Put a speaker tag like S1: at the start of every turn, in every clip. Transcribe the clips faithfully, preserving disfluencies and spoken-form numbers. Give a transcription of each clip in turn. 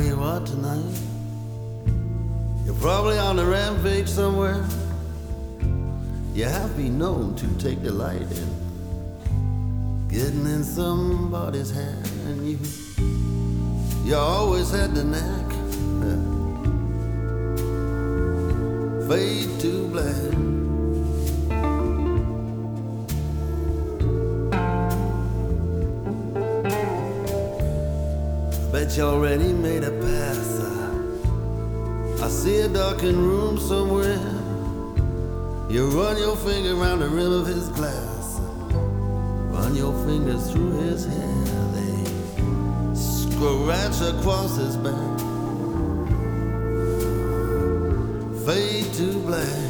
S1: where you are tonight. You're probably on a rampage somewhere. You have been known to take delight in getting in somebody's hair, and you you always had the knack. Fade to black. Bet you already made a pass. Uh, I see a darkened room somewhere. You run your finger around the rim of his glass. Run your fingers through his hair. They scratch across his back. Fade to black.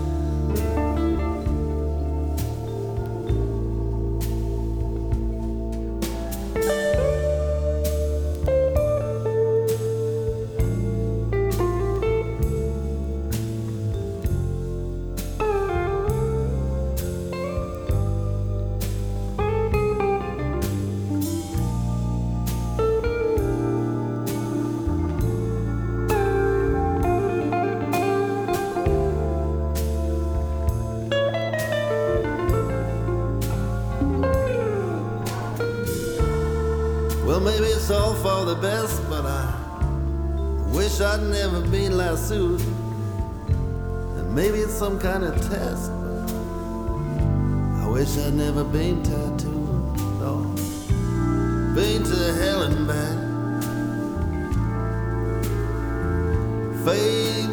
S1: Well, maybe it's all for the best, but I wish I'd never been lassoed. And maybe it's some kind of test, but I wish I'd never been tattooed. Oh, been to hell and back. Fade